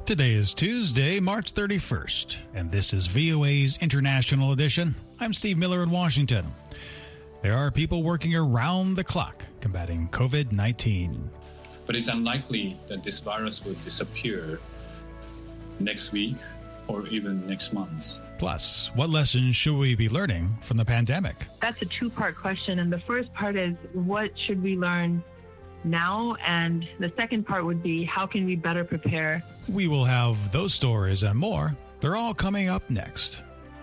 Today is Tuesday, March 31st, and this is VOA's International Edition. I'm Steve Miller in Washington. There are people working around the clock combating COVID-19. But it's unlikely that this virus will disappear next week or even next month. Plus, what lessons should we be learning from the pandemic? That's a two-part question, and the first part is what should we learn now, and the second part would be how can we better prepare? We will have those stories and more. They're all coming up next.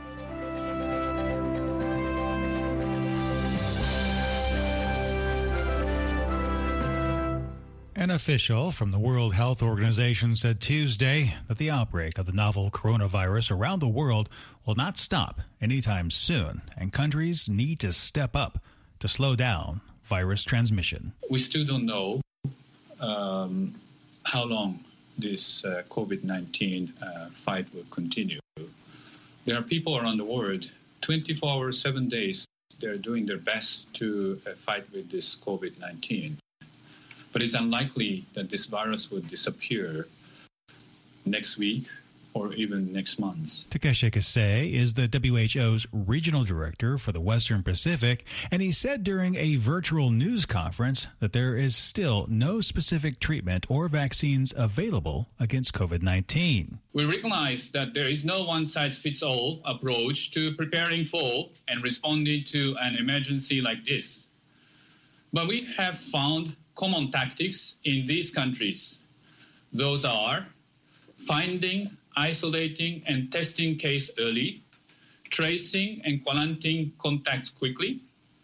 An official from the World Health Organization said Tuesday that the outbreak of the novel coronavirus around the world will not stop anytime soon, and countries need to step up to slow down virus transmission. We still don't know how long this COVID-19 fight will continue. There are people around the world, 24 hours, 7 days, they're doing their best to fight with this COVID-19. But it's unlikely that this virus will disappear next week or even next month. Takeshi Kasei is the WHO's regional director for the Western Pacific, and he said during a virtual news conference that there is still no specific treatment or vaccines available against COVID-19. We recognize that there is no one-size-fits-all approach to preparing for and responding to an emergency like this. But we have found common tactics in these countries. Those are finding, isolating, and testing case early, tracing and quarantining contacts quickly,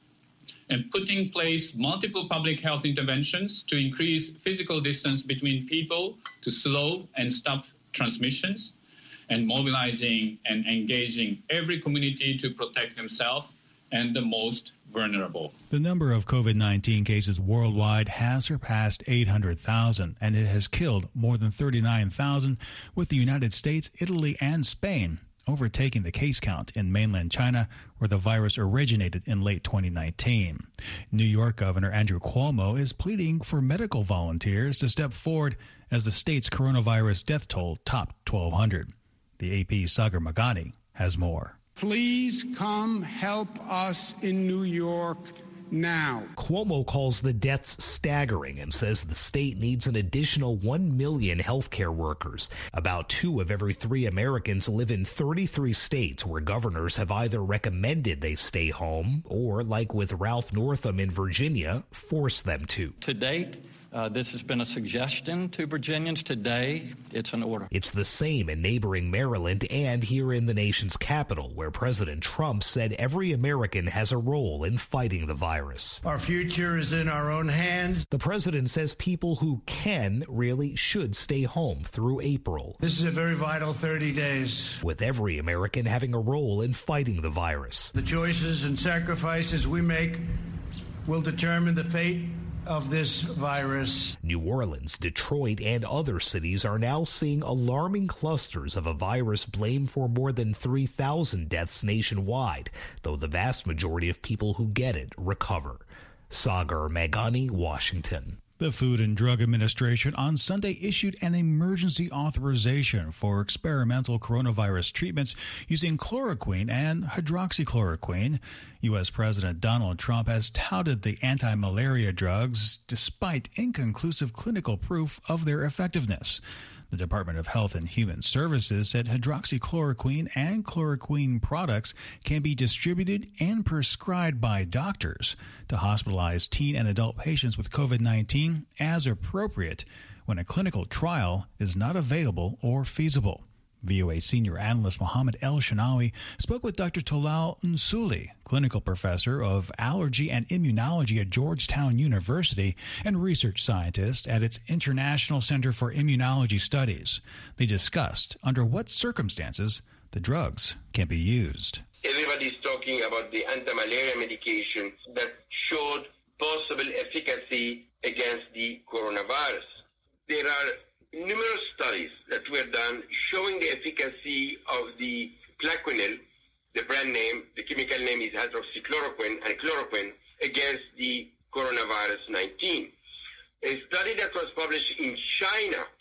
and putting in place multiple public health interventions to increase physical distance between people to slow and stop transmissions, and mobilizing and engaging every community to protect themselves and the most vulnerable. The number of COVID-19 cases worldwide has surpassed 800,000, and it has killed more than 39,000, with the United States, Italy, and Spain overtaking the case count in mainland China, where the virus originated in late 2019. New York Governor Andrew Cuomo is pleading for medical volunteers to step forward as the state's coronavirus death toll topped 1,200. The AP's Sagar Meghani has more. Please come help us in New York now. Cuomo calls the deaths staggering and says the state needs an additional 1 million healthcare workers. About 2 of every 3 Americans live in 33 states where governors have either recommended they stay home or, like with Ralph Northam in Virginia, force them to. To date, this has been a suggestion to Virginians. Today, it's an order. It's the same in neighboring Maryland and here in the nation's capital, where President Trump said every American has a role in fighting the virus. Our future is in our own hands. The president says people who can really should stay home through April. This is a very vital 30 days. With every American having a role in fighting the virus. The choices and sacrifices we make will determine the fate of this virus. New Orleans, Detroit, and other cities are now seeing alarming clusters of a virus blamed for more than 3,000 deaths nationwide, though the vast majority of people who get it recover. Sagar Meghani, Washington. The Food and Drug Administration on Sunday issued an emergency authorization for experimental coronavirus treatments using chloroquine and hydroxychloroquine. U.S. President Donald Trump has touted the anti-malaria drugs despite inconclusive clinical proof of their effectiveness. The Department of Health and Human Services said hydroxychloroquine and chloroquine products can be distributed and prescribed by doctors to hospitalized teen and adult patients with COVID-19 as appropriate when a clinical trial is not available or feasible. VOA senior analyst Mohammed El-Shanawi spoke with Dr. Talal Nsuli, clinical professor of allergy and immunology at Georgetown University and research scientist at its International Center for Immunology Studies. They discussed under what circumstances the drugs can be used. Everybody's talking about the anti-malaria medication that showed possible efficacy against the coronavirus. There are numerous studies that were done showing the efficacy of the Plaquenil, the brand name, the chemical name is hydroxychloroquine and chloroquine, against the coronavirus 19. A study that was published in China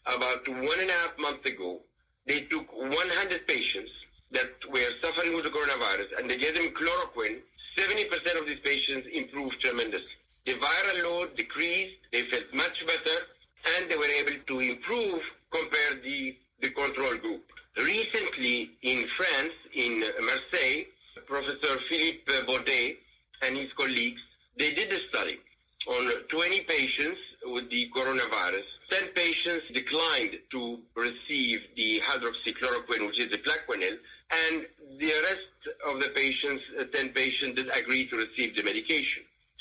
about 1.5 months ago, they took 100 patients that were suffering with the coronavirus and they gave them chloroquine. 70% of these patients improved tremendously. The viral load decreased, they felt much better, and they were able to improve compared to the control group. Recently in France, in Marseille, Professor Philippe Baudet and his colleagues, they did a study on 20 patients with the coronavirus. 10 patients declined to receive the hydroxychloroquine, which is the Plaquenil, and the rest of the patients, 10 patients, did agree to receive the medication.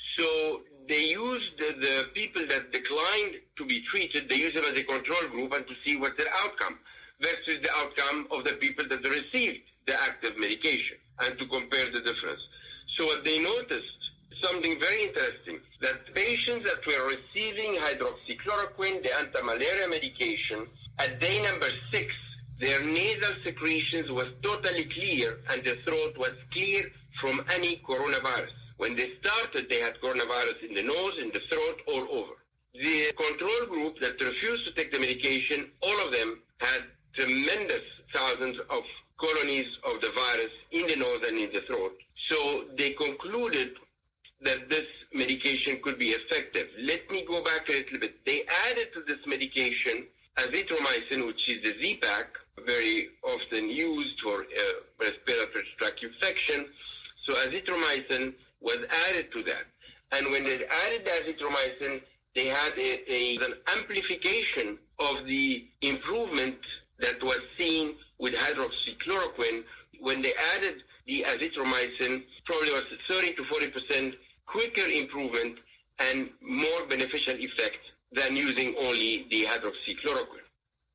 So they used the people that declined to be treated, they used them as a control group and to see what their outcome versus the outcome of the people that received the active medication and to compare the difference. So what they noticed, something very interesting, that patients that were receiving hydroxychloroquine, the anti-malaria medication, at day number 6, their nasal secretions was totally clear and the throat was clear from any coronavirus. When they started, they had coronavirus in the nose, in the throat, all over. The control group that refused to take the medication, all of them had tremendous thousands of colonies of the virus in the nose and in the throat. So they concluded that this medication could be effective. Let me go back a little bit. They added to this medication azithromycin, which is the Z-Pak, very often used for respiratory tract infection. So azithromycin was added to that. And when they added the azithromycin, they had an amplification of the improvement that was seen with hydroxychloroquine. When they added the azithromycin, probably was 30 to 40% quicker improvement and more beneficial effect than using only the hydroxychloroquine.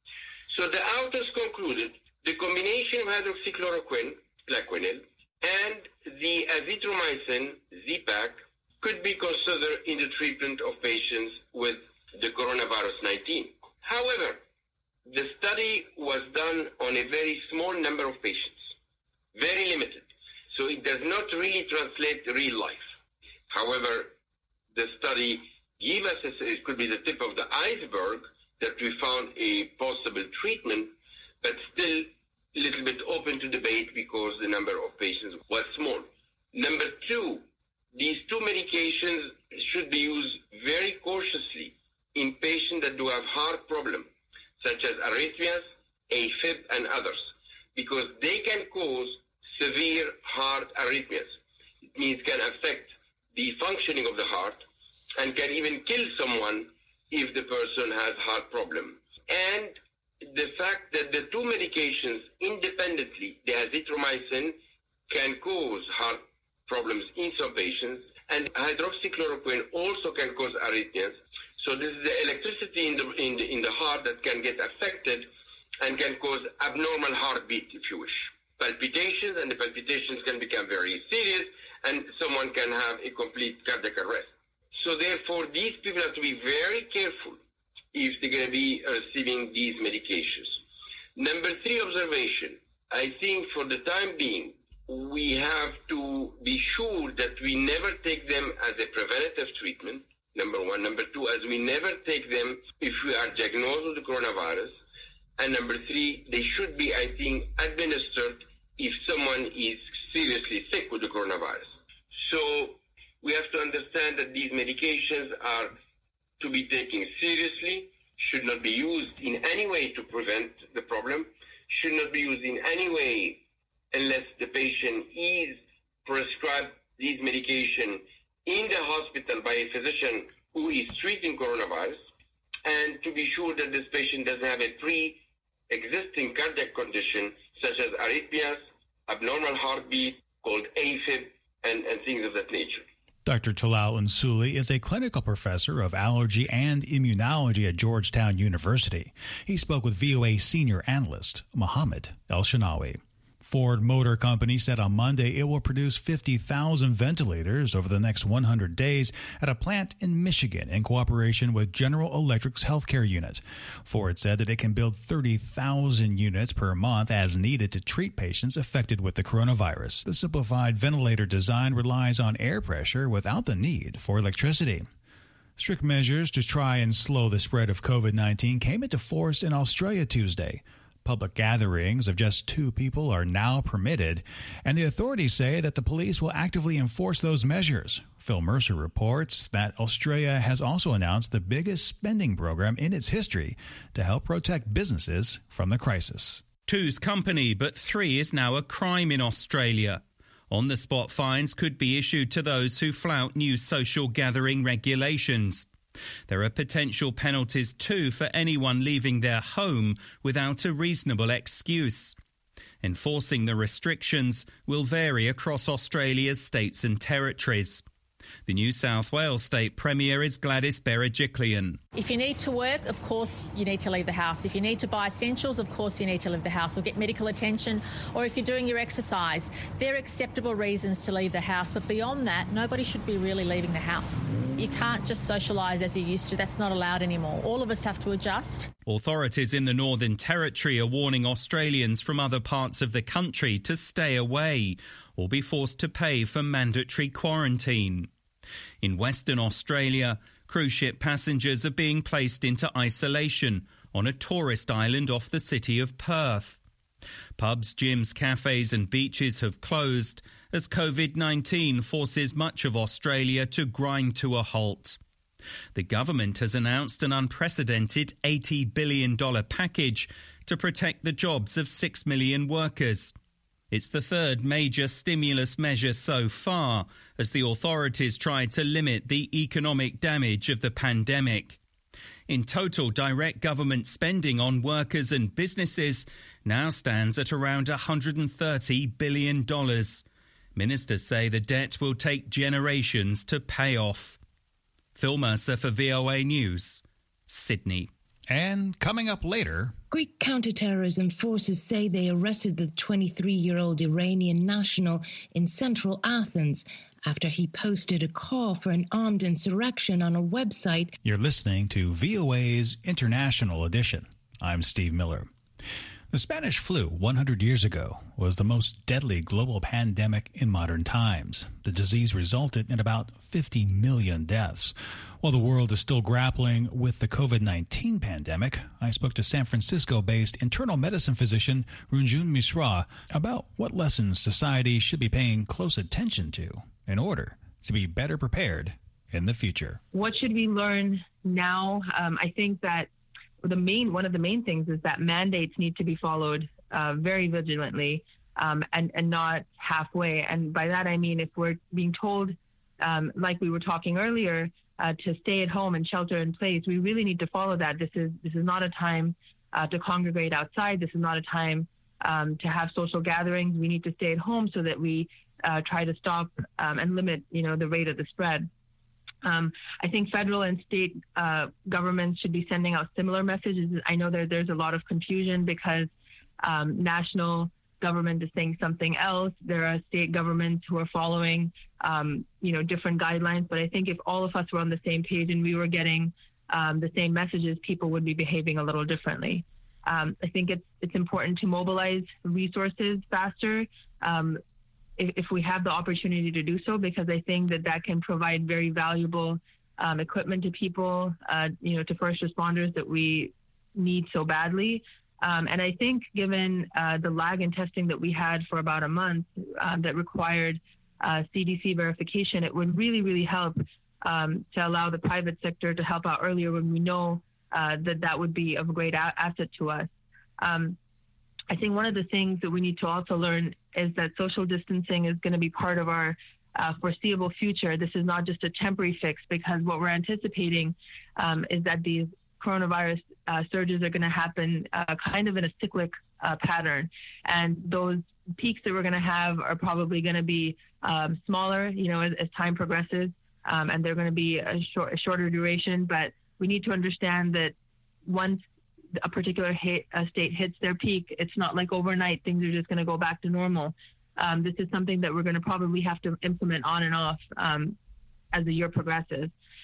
So the authors concluded the combination of hydroxychloroquine, Plaquenil, and the azithromycin, Z-Pak, could be considered in the treatment of patients with the coronavirus 19. However, the study was done on a very small number of patients, very limited. So it does not really translate to real life. However, the study gave us, it could be the tip of the iceberg, that we found a possible treatment, but still a little bit open to debate because the number of patients was small. Number 2, these two medications should be used very cautiously in patients that do have heart problems, such as arrhythmias, AFib, and others, because they can cause severe heart arrhythmias. It means can affect the functioning of the heart and can even kill someone if the person has heart problem. And the fact that the two medications independently, the azithromycin, can cause heart problems in some patients, and hydroxychloroquine also can cause arrhythmias. So this is the electricity in the heart that can get affected and can cause abnormal heartbeat, if you wish. Palpitations, and the palpitations can become very serious, and someone can have a complete cardiac arrest. So therefore, these people have to be very careful if they're going to be receiving these medications. Number 3 observation, I think for the time being, we have to be sure that we never take them as a preventative treatment, number 1. Number 2, as we never take them if we are diagnosed with the coronavirus. And number 3, they should be, I think, administered if someone is seriously sick with the coronavirus. So we have to understand that these medications are to be taken seriously, should not be used in any way to prevent the problem, should not be used in any way unless the patient is prescribed these medication in the hospital by a physician who is treating coronavirus, and to be sure that this patient doesn't have a pre-existing cardiac condition such as arrhythmias, abnormal heartbeat, called AFib, and things of that nature. Dr. Talal Nsuli is a clinical professor of allergy and immunology at Georgetown University. He spoke with VOA senior analyst Mohammed El-Shanawi. Ford Motor Company said on Monday it will produce 50,000 ventilators over the next 100 days at a plant in Michigan in cooperation with General Electric's healthcare unit. Ford said that it can build 30,000 units per month as needed to treat patients affected with the coronavirus. The simplified ventilator design relies on air pressure without the need for electricity. Strict measures to try and slow the spread of COVID-19 came into force in Australia Tuesday. Public gatherings of just 2 people are now permitted, and the authorities say that the police will actively enforce those measures. Phil Mercer reports that Australia has also announced the biggest spending program in its history to help protect businesses from the crisis. 2's company, but 3 is now a crime in Australia. On-the-spot fines could be issued to those who flout new social gathering regulations. There are potential penalties too for anyone leaving their home without a reasonable excuse. Enforcing the restrictions will vary across Australia's states and territories. The New South Wales State Premier is Gladys Berejiklian. If you need to work, of course you need to leave the house. If you need to buy essentials, of course you need to leave the house or get medical attention, or if you're doing your exercise. They're acceptable reasons to leave the house, but beyond that, nobody should be really leaving the house. You can't just socialise as you used to. That's not allowed anymore. All of us have to adjust. Authorities in the Northern Territory are warning Australians from other parts of the country to stay away or be forced to pay for mandatory quarantine. In Western Australia, cruise ship passengers are being placed into isolation on a tourist island off the city of Perth. Pubs, gyms, cafes and beaches have closed as COVID-19 forces much of Australia to grind to a halt. The government has announced an unprecedented $80 billion package to protect the jobs of 6 million workers. It's the third major stimulus measure so far as the authorities try to limit the economic damage of the pandemic. In total, direct government spending on workers and businesses now stands at around $130 billion. Ministers say the debt will take generations to pay off. Phil Mercer for VOA News, Sydney. And coming up later, Greek counterterrorism forces say they arrested the 23-year-old Iranian national in central Athens after he posted a call for an armed insurrection on a website. You're listening to VOA's International Edition. I'm Steve Miller. The Spanish flu 100 years ago was the most deadly global pandemic in modern times. The disease resulted in about 50 million deaths. While the world is still grappling with the COVID-19 pandemic, I spoke to San Francisco-based internal medicine physician Runjun Misra about what lessons society should be paying close attention to in order to be better prepared in the future. What should we learn now? I think that one of the main things is that mandates need to be followed very vigilantly and not halfway. And by that I mean if we're being told, like we were talking earlier, to stay at home and shelter in place, we really need to follow that. This is not a time to congregate outside. This is not a time to have social gatherings. We need to stay at home so that we try to stop and limit, the rate of the spread. I think federal and state governments should be sending out similar messages. I know there's a lot of confusion because national government is saying something else. There are state governments who are following, different guidelines. But I think if all of us were on the same page and we were getting the same messages, people would be behaving a little differently. I think it's important to mobilize resources faster if we have the opportunity to do so, because I think that can provide very valuable equipment to people, to first responders that we need so badly. And I think given the lag in testing that we had for about a month that required CDC verification, it would really, really help to allow the private sector to help out earlier when we know that would be of a great asset to us. I think one of the things that we need to also learn is that social distancing is going to be part of our foreseeable future. This is not just a temporary fix, because what we're anticipating is that these coronavirus surges are going to happen kind of in a cyclic pattern. And those peaks that we're going to have are probably going to be smaller, as time progresses, and they're going to be a shorter duration. But we need to understand that once a particular state hits their peak, it's not like overnight things are just going to go back to normal. This is something that we're going to probably have to implement on and off as the year progresses.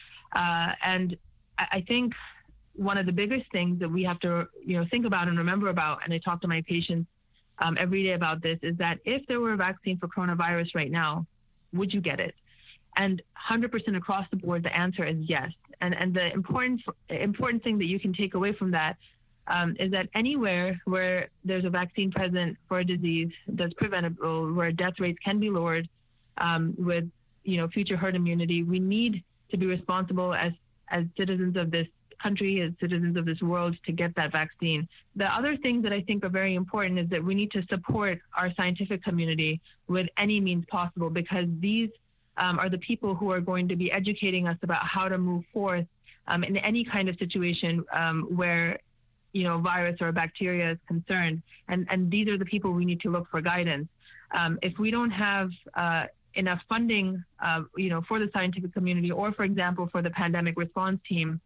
And I think one of the biggest things that we have to, think about and remember about, and I talk to my patients every day about this, is that if there were a vaccine for coronavirus right now, would you get it? And 100% across the board, the answer is yes. And the important thing that you can take away from that is that anywhere where there's a vaccine present for a disease that's preventable, where death rates can be lowered with future herd immunity, we need to be responsible as citizens of this country, as citizens of this world, to get that vaccine. The other things that I think are very important is that we need to support our scientific community with any means possible, because these are the people who are going to be educating us about how to move forth in any kind of situation where virus or bacteria is concerned. And these are the people we need to look for guidance. If we don't have enough funding, for the scientific community, or, for example, for the pandemic response team,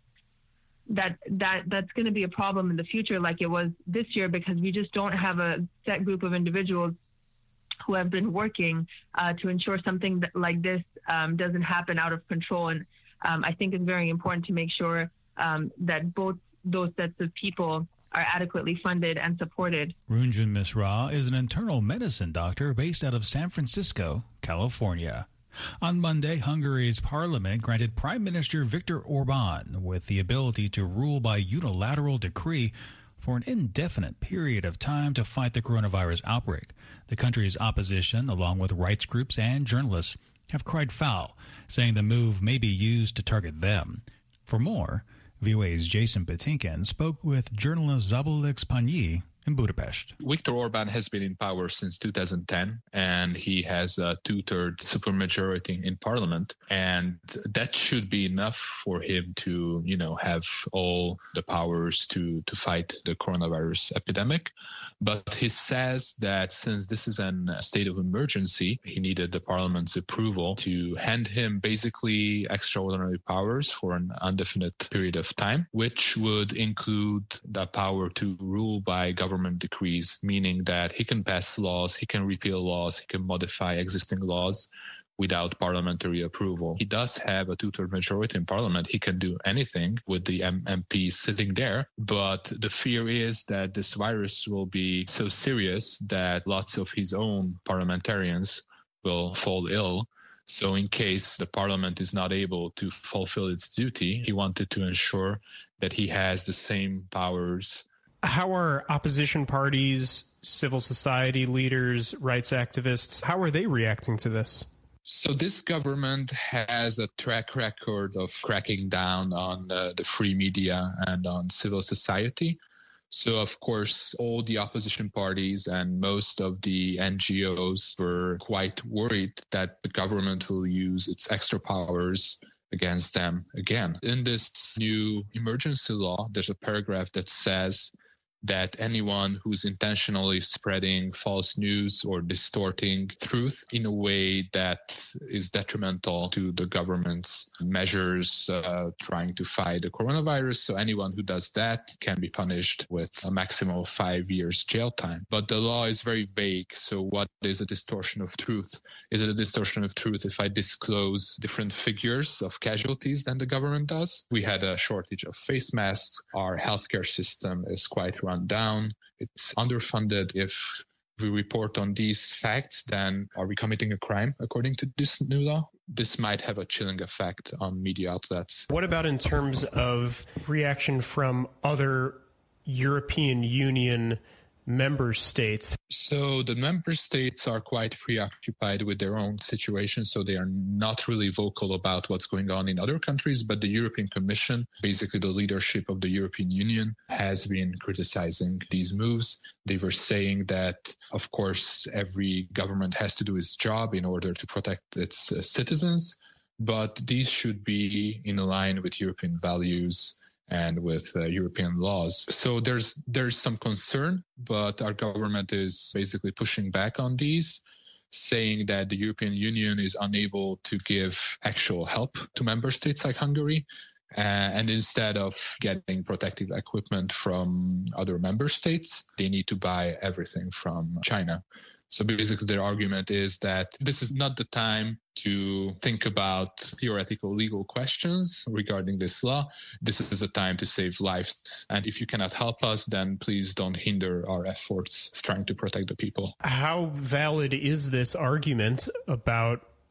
that's going to be a problem in the future, like it was this year, because we just don't have a set group of individuals who have been working to ensure something like this doesn't happen out of control. And I think it's very important to make sure that both those sets of people are adequately funded and supported. Runjun Misra is an internal medicine doctor based out of San Francisco, California. On Monday, Hungary's parliament granted Prime Minister Viktor Orbán with the ability to rule by unilateral decree for an indefinite period of time to fight the coronavirus outbreak. The country's opposition, along with rights groups and journalists, have cried foul, saying the move may be used to target them. For more, VOA's Jason Patinkin spoke with journalist Zabolix Panyi in Budapest. Viktor Orbán has been in power since 2010, and he has a two-thirds supermajority in parliament, and that should be enough for him to, have all the powers to fight the coronavirus epidemic. But he says that since this is a state of emergency, he needed the parliament's approval to hand him basically extraordinary powers for an indefinite period of time, which would include the power to rule by government decrees, meaning that he can pass laws, he can repeal laws, he can modify existing laws without parliamentary approval. He does have a two-thirds majority in parliament. He can do anything with the MP sitting there. But the fear is that this virus will be so serious that lots of his own parliamentarians will fall ill. So in case the parliament is not able to fulfill its duty, he wanted to ensure that he has the same powers. How are opposition parties, civil society leaders, rights activists, how are they reacting to this? So this government has a track record of cracking down on the free media and on civil society. So, of course, all the opposition parties and most of the NGOs were quite worried that the government will use its extra powers against them again. In this new emergency law, there's a paragraph that says that anyone who's intentionally spreading false news or distorting truth in a way that is detrimental to the government's measures trying to fight the coronavirus. So anyone who does that can be punished with a maximum of 5 years jail time. But the law is very vague. So what is a distortion of truth? Is it a distortion of truth if I disclose different figures of casualties than the government does? We had a shortage of face masks. Our healthcare system is quite run down. It's underfunded. If we report on these facts, then are we committing a crime according to this new law? This might have a chilling effect on media outlets. What about in terms of reaction from other European Union member states? So the member states are quite preoccupied with their own situation, so they are not really vocal about what's going on in other countries. But the European Commission, basically the leadership of the European Union, has been criticizing these moves. They were saying that, of course, every government has to do its job in order to protect its citizens, but these should be in line with European values and with European laws. So there's some concern, but our government is basically pushing back on these, saying that the European Union is unable to give actual help to member states like Hungary. And instead of getting protective equipment from other member states, they need to buy everything from China. So basically their argument is that this is not the time to think about theoretical legal questions regarding this law. This is the time to save lives. And if you cannot help us, then please don't hinder our efforts of trying to protect the people. How valid is this argument about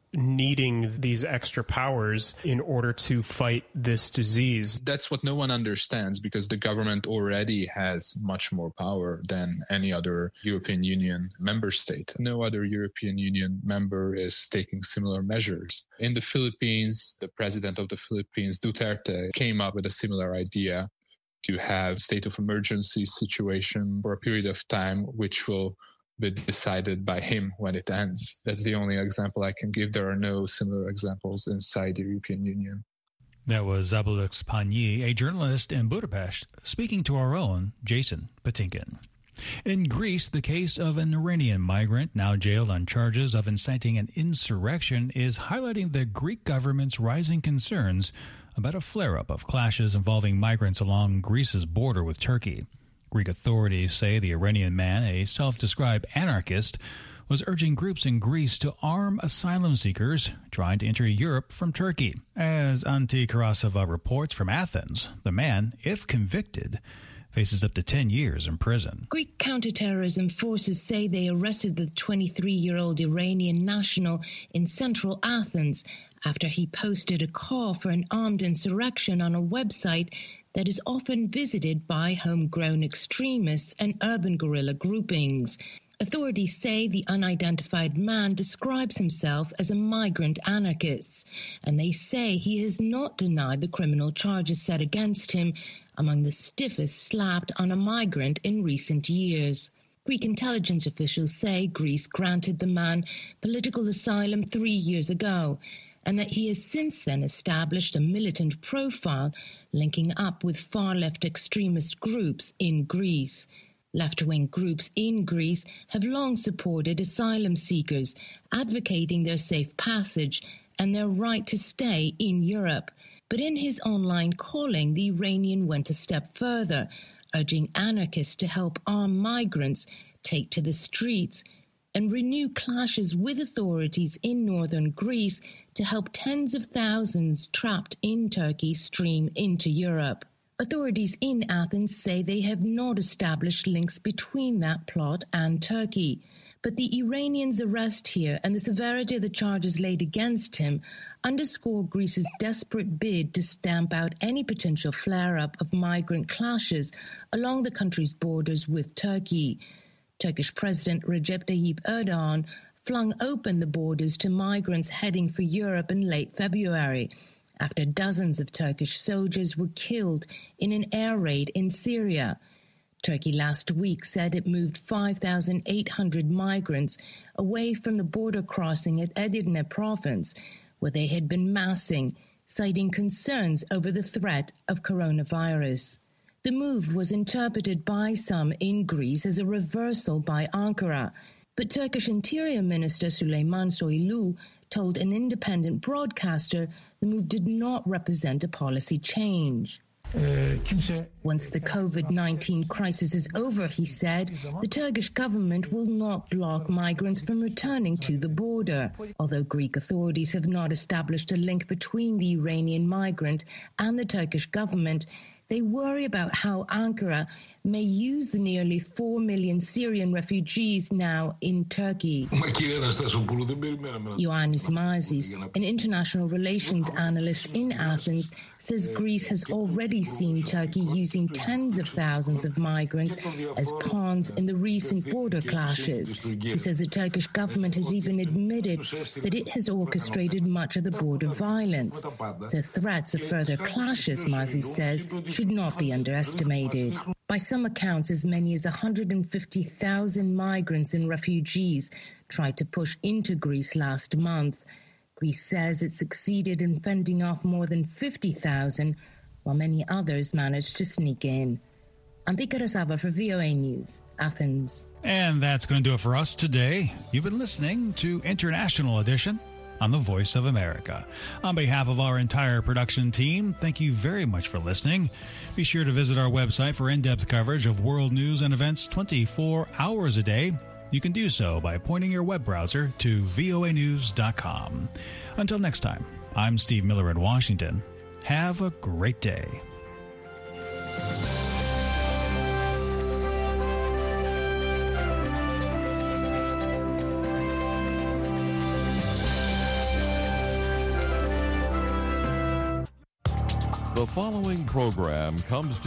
needing these extra powers in order to fight this disease? That's what no one understands, because the government already has much more power than any other European Union member state. No other European Union member is taking similar measures. In the Philippines, the president of the Philippines, Duterte, came up with a similar idea to have state of emergency situation for a period of time, which will be decided by him when it ends. That's the only example I can give. There are no similar examples inside the European Union. That was Zabulux Panyi, a journalist in Budapest, speaking to our own Jason Patinkin. In Greece, the case of an Iranian migrant now jailed on charges of inciting an insurrection is highlighting the Greek government's rising concerns about a flare-up of clashes involving migrants along Greece's border with Turkey. Greek authorities say the Iranian man, a self-described anarchist, was urging groups in Greece to arm asylum seekers trying to enter Europe from Turkey. As Antti Karasava reports from Athens, the man, if convicted, faces up to 10 years in prison. Greek counterterrorism forces say they arrested the 23-year-old Iranian national in central Athens after he posted a call for an armed insurrection on a website that is often visited by homegrown extremists and urban guerrilla groupings. Authorities say the unidentified man describes himself as a migrant anarchist, and they say he has not denied the criminal charges set against him, among the stiffest slapped on a migrant in recent years. Greek intelligence officials say Greece granted the man political asylum 3 years ago, and that he has since then established a militant profile linking up with far-left extremist groups in Greece. Left-wing groups in Greece have long supported asylum seekers, advocating their safe passage and their right to stay in Europe. But in his online calling, the Iranian went a step further, urging anarchists to help armed migrants take to the streets and renew clashes with authorities in northern Greece to help tens of thousands trapped in Turkey stream into Europe. Authorities in Athens say they have not established links between that plot and Turkey. But the Iranian's arrest here and the severity of the charges laid against him underscore Greece's desperate bid to stamp out any potential flare-up of migrant clashes along the country's borders with Turkey. Turkish President Recep Tayyip Erdogan flung open the borders to migrants heading for Europe in late February, after dozens of Turkish soldiers were killed in an air raid in Syria. Turkey last week said it moved 5,800 migrants away from the border crossing at Edirne province, where they had been massing, citing concerns over the threat of coronavirus. The move was interpreted by some in Greece as a reversal by Ankara, but Turkish Interior Minister Süleyman Soylu told an independent broadcaster the move did not represent a policy change. Once the COVID-19 crisis is over, he said, the Turkish government will not block migrants from returning to the border. Although Greek authorities have not established a link between the Iranian migrant and the Turkish government, they worry about how Ankara may use the nearly 4 million Syrian refugees now in Turkey. Ioannis Mazis, an international relations analyst in Athens, says Greece has already seen Turkey using tens of thousands of migrants as pawns in the recent border clashes. He says the Turkish government has even admitted that it has orchestrated much of the border violence. So threats of further clashes, Mazis says, should not be underestimated. By some accounts, as many as 150,000 migrants and refugees tried to push into Greece last month. Greece says it succeeded in fending off more than 50,000, while many others managed to sneak in. Antti Karasava for VOA News, Athens. And that's going to do it for us today. You've been listening to International Edition on the Voice of America. On behalf of our entire production team, thank you very much for listening. Be sure to visit our website for in-depth coverage of world news and events 24 hours a day. You can do so by pointing your web browser to voanews.com. Until next time, I'm Steve Miller in Washington. Have a great day. The following program comes to